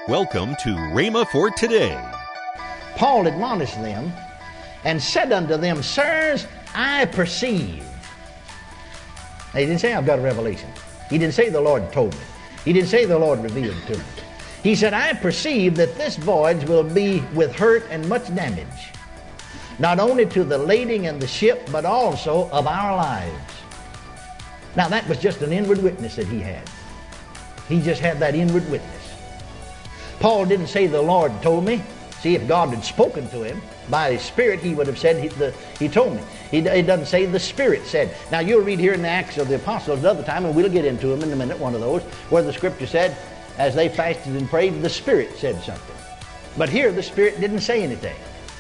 Welcome to Rhema for Today. Paul admonished them and said unto them, Sirs, I perceive. Now, he didn't say I've got a revelation. He didn't say the Lord told me. He didn't say the Lord revealed it to me. He said, I perceive that this voyage will be with hurt and much damage, not only to the lading and the ship, but also of our lives. Now that was just an inward witness that he had. He just had that inward witness. Paul didn't say the Lord told me. See, if God had spoken to him by His Spirit, he would have said, He told me. He doesn't say the Spirit said. Now you'll read here in the Acts of the Apostles another time, and we'll get into them in a minute, one of those, where the Scripture said, as they fasted and prayed, the Spirit said something. But here the Spirit didn't say anything.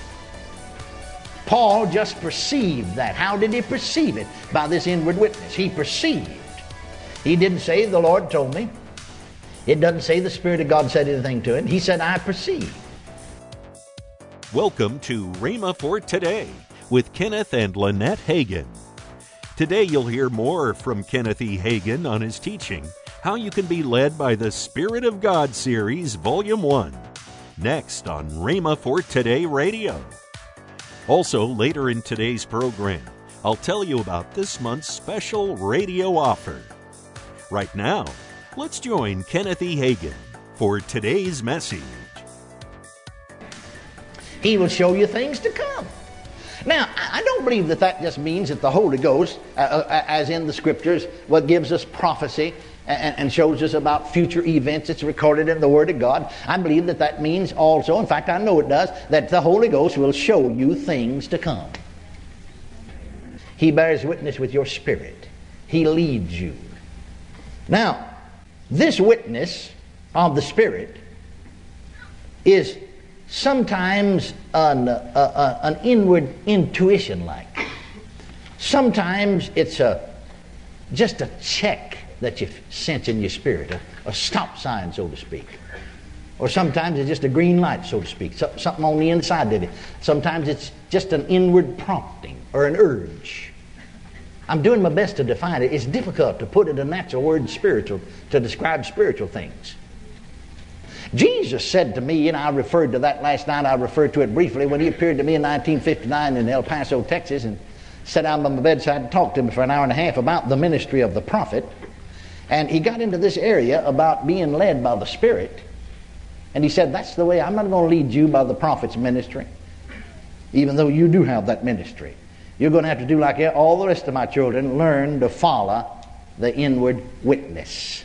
Paul just perceived that. How did he perceive it? By this inward witness. He perceived. He didn't say the Lord told me. It doesn't say the Spirit of God said anything to him. He said, I perceive. Welcome to Rhema for Today with Kenneth and Lynette Hagin. Today you'll hear more from Kenneth E. Hagin on his teaching, How You Can Be Led by the Spirit of God series, Volume 1. Next on Rhema for Today Radio. Also, later in today's program, I'll tell you about this month's special radio offer. Right now, let's join Kenneth E. Hagin for today's message. He will show you things to come. Now, I don't believe that just means that the Holy Ghost, as in the Scriptures, what gives us prophecy and shows us about future events. It's recorded in the Word of God. I believe that means also, in fact I know it does, that the Holy Ghost will show you things to come. He bears witness with your spirit. He leads you. Now, this witness of the Spirit is sometimes an inward intuition like. Sometimes it's just a check that you sense in your spirit, a stop sign, so to speak. Or sometimes it's just a green light, so to speak, something on the inside of you. Sometimes it's just an inward prompting or an urge. I'm doing my best to define it. It's difficult to put it in a natural word, spiritual, to describe spiritual things. Jesus said to me, and I referred to that last night, I referred to it briefly, when he appeared to me in 1959 in El Paso, Texas, and sat down by my bedside and talked to me for an hour and a half about the ministry of the prophet. And he got into this area about being led by the Spirit. And he said, that's the way, I'm not going to lead you by the prophet's ministry, even though you do have that ministry. You're going to have to do like all the rest of my children, learn to follow the inward witness.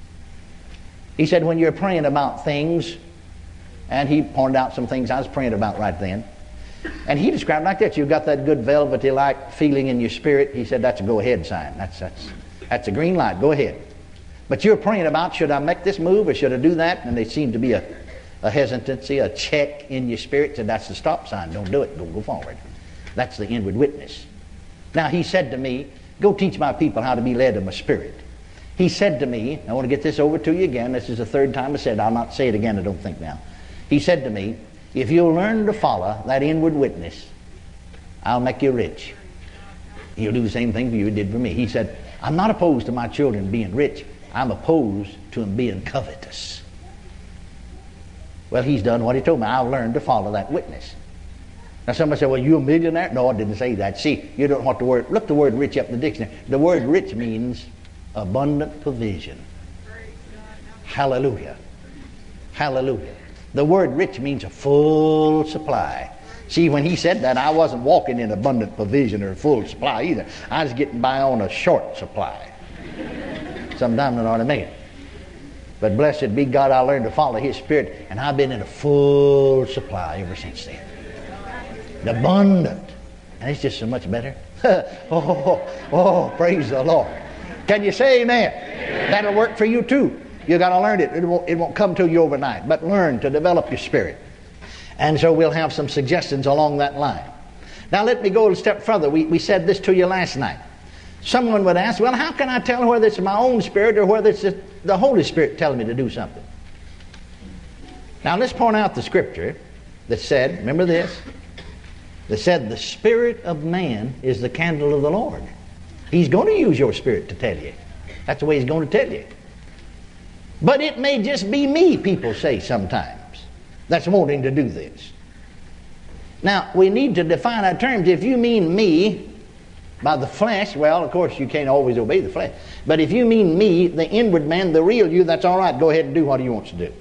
He said, when you're praying about things, and he pointed out some things I was praying about right then, and he described like that, you've got that good velvety-like feeling in your spirit. He said, that's a go-ahead sign. That's a green light. Go ahead. But you're praying about, should I make this move or should I do that? And there seemed to be a hesitancy, a check in your spirit. Said, that's the stop sign. Don't do it. Go forward. That's the inward witness. Now, he said to me, go teach my people how to be led of my spirit. He said to me, I want to get this over to you again. This is the third time I said it. I'll not say it again, I don't think now. He said to me, if you'll learn to follow that inward witness, I'll make you rich. He'll do the same thing for you he did for me. He said, I'm not opposed to my children being rich. I'm opposed to them being covetous. Well, he's done what he told me. I'll learn to follow that witness. Now somebody said, well, you a millionaire? No, I didn't say that. See, you don't want the word, look the word rich up in the dictionary. The word rich means abundant provision. Hallelujah. Hallelujah. The word rich means a full supply. See, when he said that, I wasn't walking in abundant provision or full supply either. I was getting by on a short supply. Sometimes I know what I mean. But blessed be God, I learned to follow His Spirit, and I've been in a full supply ever since then. Abundant. And it's just so much better. Praise the Lord. Can you say amen? Amen? That'll work for you too. You got to learn it. It won't come to you overnight, but learn to develop your spirit. And so we'll have some suggestions along that line. Now let me go a step further. We said this to you last night. Someone would ask, well, how can I tell whether it's my own spirit or whether it's the Holy Spirit telling me to do something? Now let's point out the scripture that said, remember this, that said the spirit of man is the candle of the Lord. He's going to use your spirit to tell you. That's the way He's going to tell you. But it may just be me, people say sometimes, that's wanting to do this. Now, we need to define our terms. If you mean me by the flesh, well, of course, you can't always obey the flesh. But if you mean me, the inward man, the real you, that's all right. Go ahead and do what he wants to do.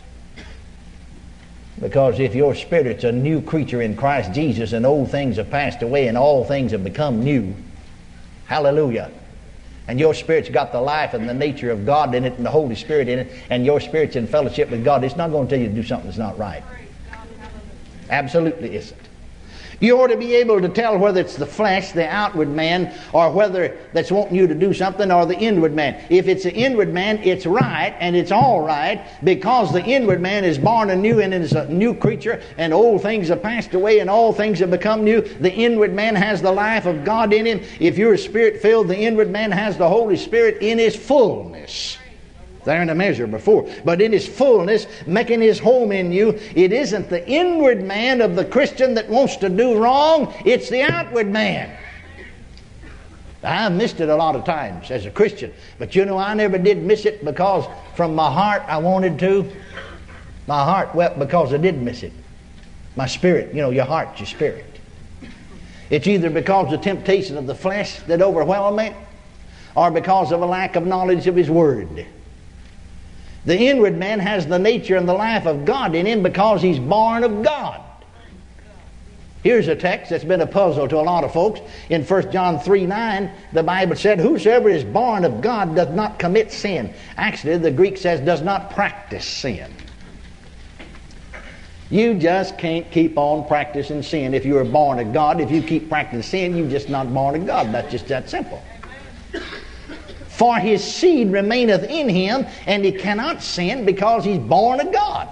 Because if your spirit's a new creature in Christ Jesus and old things have passed away and all things have become new, hallelujah, and your spirit's got the life and the nature of God in it and the Holy Spirit in it, and your spirit's in fellowship with God, it's not going to tell you to do something that's not right. Absolutely isn't. You ought to be able to tell whether it's the flesh, the outward man, or whether that's wanting you to do something, or the inward man. If it's the inward man, it's right, and it's all right, because the inward man is born anew and is a new creature, and old things have passed away and all things have become new. The inward man has the life of God in him. If you're spirit-filled, the inward man has the Holy Spirit in his fullness. There in a measure before, but in his fullness, making his home in you. It isn't the inward man of the Christian that wants to do wrong, it's the outward man. I've missed it a lot of times as a Christian, but you know, I never did miss it because from my heart I wanted to. My heart wept because I did miss it. My spirit, you know, your heart, your spirit. It's either because of the temptation of the flesh that overwhelmed me, or because of a lack of knowledge of his word. The inward man has the nature and the life of God in him because he's born of God. Here's a text that's been a puzzle to a lot of folks. In 1 John 3:9, the Bible said, whosoever is born of God does not commit sin. Actually, the Greek says does not practice sin. You just can't keep on practicing sin if you're born of God. If you keep practicing sin, you're just not born of God. That's just that simple. For his seed remaineth in him, and he cannot sin because he's born of God.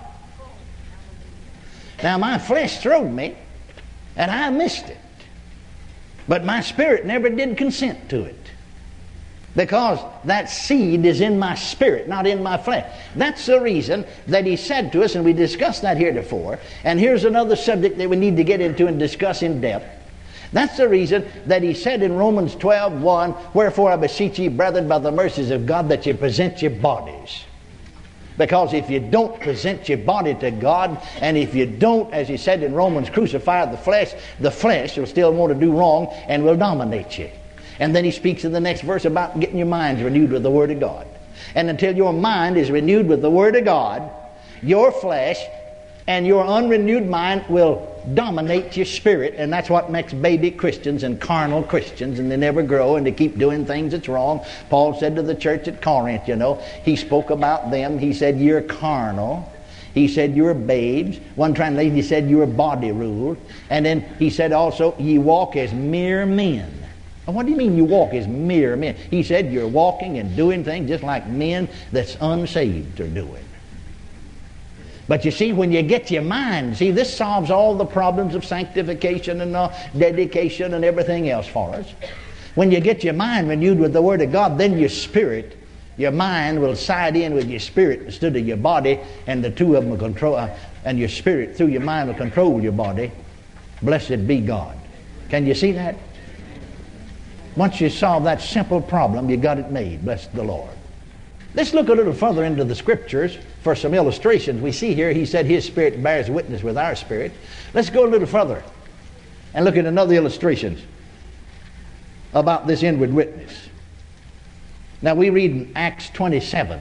Now my flesh throwed me, and I missed it. But my spirit never did consent to it. Because that seed is in my spirit, not in my flesh. That's the reason that he said to us, and we discussed that heretofore, and here's another subject that we need to get into and discuss in depth. That's the reason that he said in Romans 12:1, wherefore I beseech ye, brethren, by the mercies of God, that ye present your bodies. Because if you don't present your body to God, and if you don't, as he said in Romans, crucify the flesh will still want to do wrong and will dominate you. And then he speaks in the next verse about getting your minds renewed with the Word of God. And until your mind is renewed with the Word of God, your flesh and your unrenewed mind will dominate your spirit, and that's what makes baby Christians and carnal Christians, and they never grow and they keep doing things that's wrong. Paul said to the church at Corinth, you know, he spoke about them. He said, you're carnal. He said, you're babes. One translation, he said, you're body ruled. And then he said also, ye walk as mere men. Well, what do you mean you walk as mere men? He said, you're walking and doing things just like men that's unsaved are doing. But you see, when you get your mind, see, this solves all the problems of sanctification and dedication and everything else for us. When you get your mind renewed with the Word of God, then your spirit, your mind will side in with your spirit instead of your body, and the two of them will control, and your spirit through your mind will control your body. Blessed be God. Can you see that? Once you solve that simple problem, you got it made. Bless the Lord. Let's look a little further into the Scriptures for some illustrations. We see here, he said his spirit bears witness with our spirit. Let's go a little further and look at another illustration about this inward witness. Now we read in Acts 27,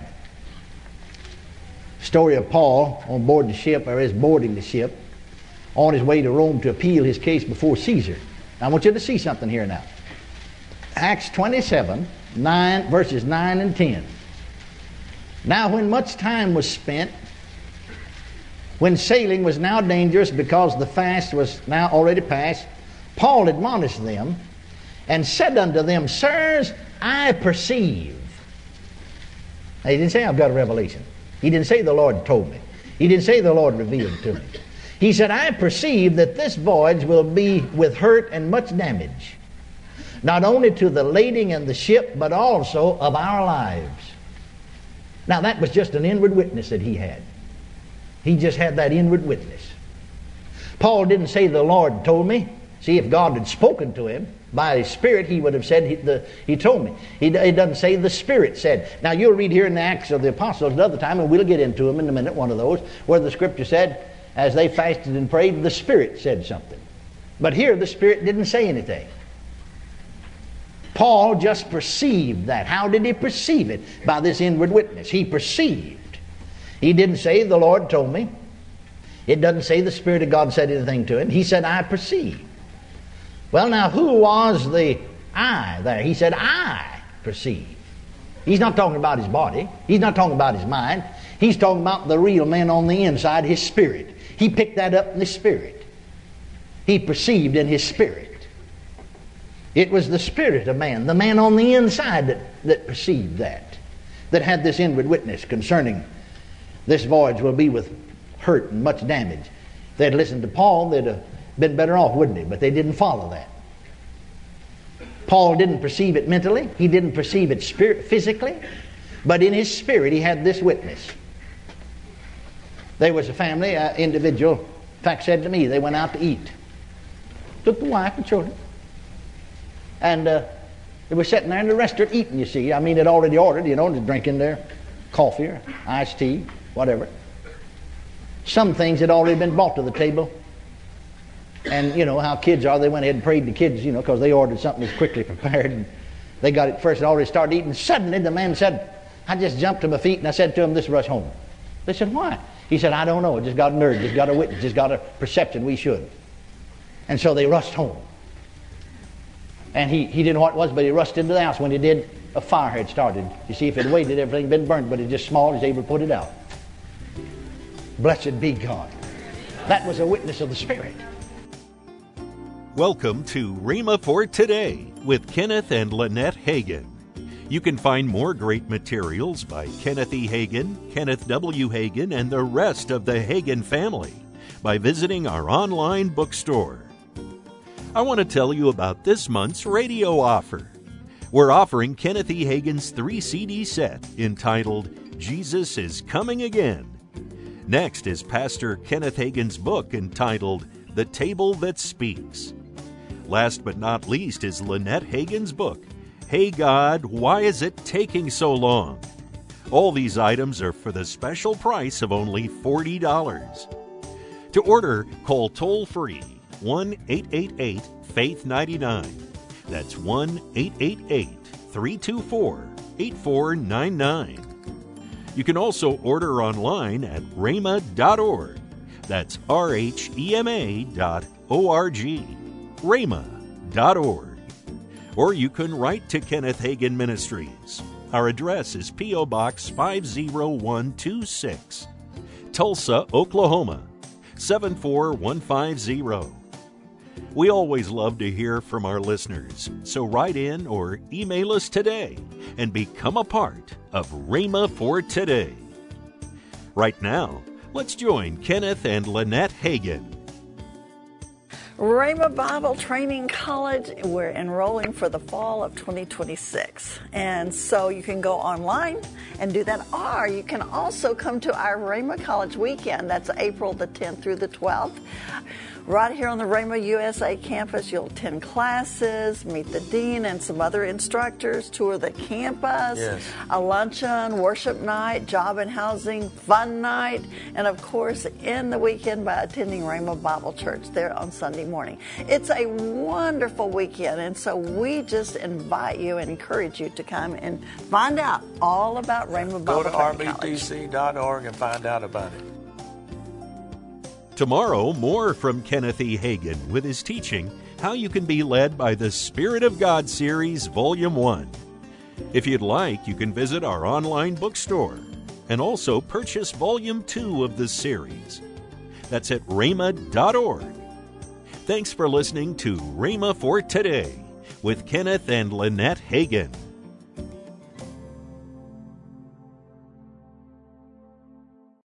story of Paul on board the ship, or is boarding the ship, on his way to Rome to appeal his case before Caesar. Now I want you to see something here now. Acts 27, verses 9 and 10. Now when much time was spent, when sailing was now dangerous because the fast was now already past, Paul admonished them and said unto them, Sirs, I perceive. Now, he didn't say I've got a revelation. He didn't say the Lord told me. He didn't say the Lord revealed it to me. He said, I perceive that this voyage will be with hurt and much damage, not only to the lading and the ship, but also of our lives. Now that was just an inward witness that he had. He just had that inward witness. Paul didn't say the Lord told me. See, if God had spoken to him, By His Spirit, He would have said, He told me. He doesn't say the Spirit said. Now, you'll read here in the Acts of the Apostles another time, and we'll get into them in a minute, one of those, where the Scripture said, as they fasted and prayed, the Spirit said something. But here, the Spirit didn't say anything. Paul just perceived that. How did he perceive it? By this inward witness. He perceived. He didn't say, the Lord told me. It doesn't say the Spirit of God said anything to him. He said, I perceive. Well, now, who was the I there? He said, I perceive. He's not talking about his body. He's not talking about his mind. He's talking about the real man on the inside, his spirit. He picked that up in his spirit. He perceived in his spirit. It was the spirit of man, the man on the inside that perceived that had this inward witness concerning this voyage will be with hurt and much damage. If they'd listened to Paul, they'd have been better off, wouldn't they? But they didn't follow that. Paul didn't perceive it mentally. He didn't perceive it physically. But in his spirit, he had this witness. There was a family, individual, in fact, said to me, they went out to eat. Took the wife and children. And they were sitting there in the restaurant eating, you see. I mean, they'd already ordered, just drinking their coffee or iced tea, whatever. Some things had already been brought to the table. And you know how kids are. They went ahead and prayed the kids, because they ordered something that's quickly prepared. And they got it first and already started eating. Suddenly the man said, I just jumped to my feet and I said to him, let's rush home. They said, why? He said, I don't know. Just got a nerve, just got a witness, just got a perception we should. And so they rushed home. And he didn't know what it was, but he rushed into the house. When he did, a fire had started. You see, if it waited, everything had been burned, but it's just small, he's able to put it out. Blessed be God. That was a witness of the Spirit. Welcome to Rhema for Today with Kenneth and Lynette Hagin. You can find more great materials by Kenneth E. Hagin, Kenneth W. Hagin, and the rest of the Hagin family by visiting our online bookstore. I want to tell you about this month's radio offer. We're offering Kenneth E. Hagin's 3-CD set entitled Jesus is Coming Again. Next is Pastor Kenneth Hagin's book entitled The Table That Speaks. Last but not least is Lynette Hagin's book, Hey God, Why Is It Taking So Long? All these items are for the special price of only $40. To order, call toll-free 1-888-FAITH-99. That's 1-888-324-8499. You can also order online at rhema.org. That's rhema.org. rhema.org. Or you can write to Kenneth Hagin Ministries. Our address is P.O. Box 50126, Tulsa, Oklahoma 74150. We always love to hear from our listeners, so write in or email us today and become a part of Rhema for Today. Right now, let's join Kenneth and Lynette Hagin. Rhema Bible Training College, we're enrolling for the fall of 2026. And so you can go online and do that, or you can also come to our Rhema College weekend. That's April the 10th through the 12th. Right here on the Rhema USA campus, you'll attend classes, meet the dean and some other instructors, tour the campus, a luncheon, worship night, job and housing, fun night, and of course, end the weekend by attending Rhema Bible Church there on Sunday morning. It's a wonderful weekend, and so we just invite you and encourage you to come and find out all about Rhema Bible Training College. Go to rbtc.org and find out about it. Tomorrow, more from Kenneth E. Hagin with his teaching, How You Can Be Led by the Spirit of God series, Volume 1. If you'd like, you can visit our online bookstore and also purchase Volume 2 of this series. That's at rhema.org. Thanks for listening to Rhema for Today with Kenneth and Lynette Hagin.